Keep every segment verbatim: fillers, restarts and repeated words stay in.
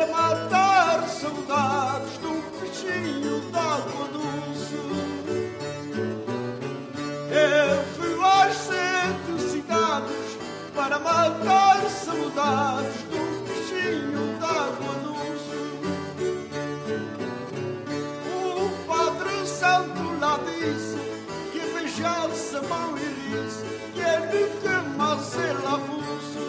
para matar saudades de um peixinho d'água doce. Eu fui às sete cidades para matar saudades de um peixinho d'água doce. O Padre Santo lá disse que beijasse a mão e disse que ele nunca mais ela fosse.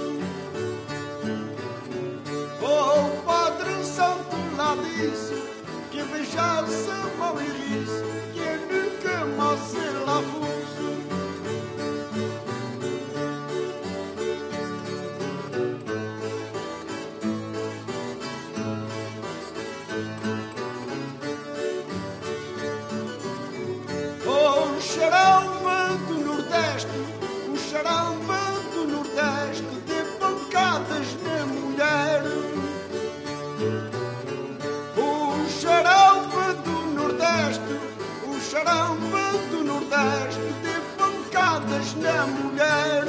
O Padre Santo lá disse que beijasse a mão e disse que ele nunca mais ela fosse. O charamba do Nordeste, o charamba do Nordeste, de pancadas na mulher. O charamba do Nordeste, o charamba do Nordeste, de pancadas na mulher.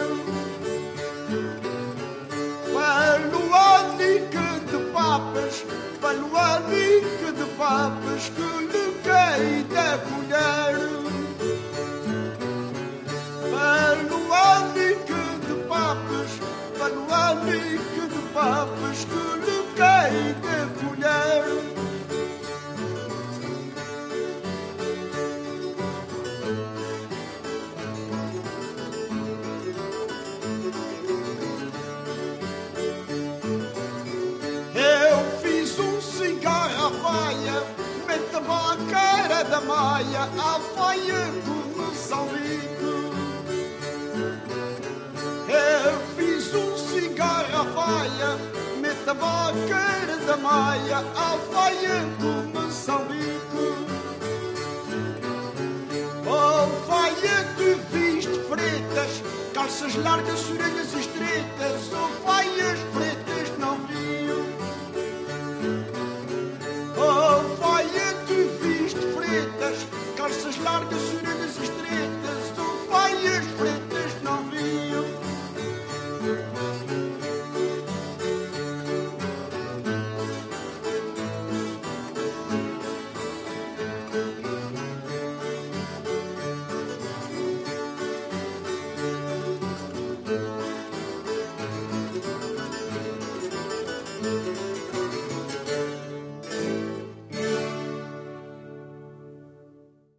Pelo anique de papas, pelo anique de papas que lhe cai da colher. Pelo anique de papas, pelo anique de papas que lhe cai da colher. Eu fiz um cigarro à faia, mete-me à cara da maia, à faia do Moçambique. Eu fiz um cigarro à faia, mete-me à cara da maia, à faia do Moçambique. Oh, faia de viste pretas, calças largas, orelhas estreitas,